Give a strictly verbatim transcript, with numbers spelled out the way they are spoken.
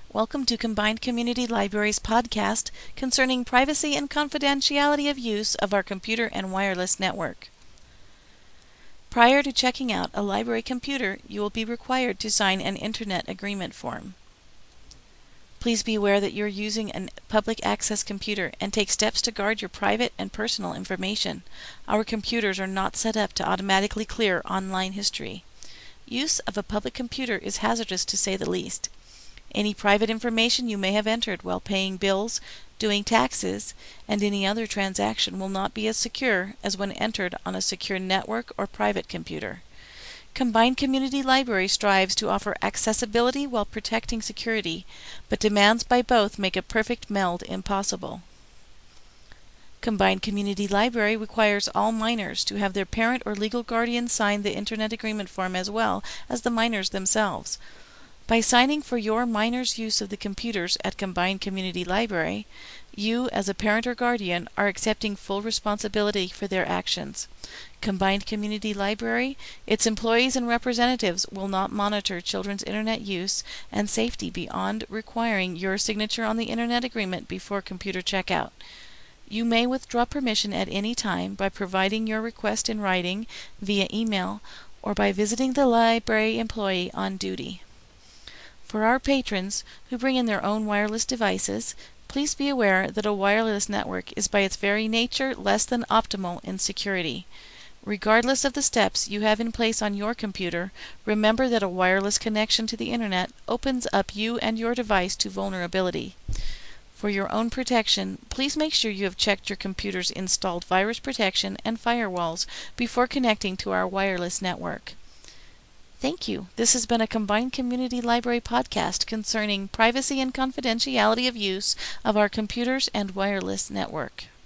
Welcome to Combined Community Libraries podcast concerning privacy and confidentiality of use of our computer and wireless network. Prior to checking out a library computer, you will be required to sign an Internet Agreement form. Please be aware that you are using a public access computer and take steps to guard your private and personal information. Our computers are not set up to automatically clear online history. Use of a public computer is hazardous to say the least. Any private information you may have entered while paying bills, doing taxes, and any other transaction will not be as secure as when entered on a secure network or private computer. Combined Community Library strives to offer accessibility while protecting security, but demands by both make a perfect meld impossible. Combined Community Library requires all minors to have their parent or legal guardian sign the Internet Agreement form as well as the minors themselves. By signing for your minor's use of the computers at Combined Community Library, you, as a parent or guardian, are accepting full responsibility for their actions. Combined Community Library, its employees and representatives will not monitor children's Internet use and safety beyond requiring your signature on the Internet Agreement before computer checkout. You may withdraw permission at any time by providing your request in writing, via email, or by visiting the library employee on duty. For our patrons who bring in their own wireless devices, please be aware that a wireless network is by its very nature less than optimal in security. Regardless of the steps you have in place on your computer, remember that a wireless connection to the Internet opens up you and your device to vulnerability. For your own protection, please make sure you have checked your computer's installed virus protection and firewalls before connecting to our wireless network. Thank you. This has been a Combined Community Library podcast concerning privacy and confidentiality of use of our computers and wireless network.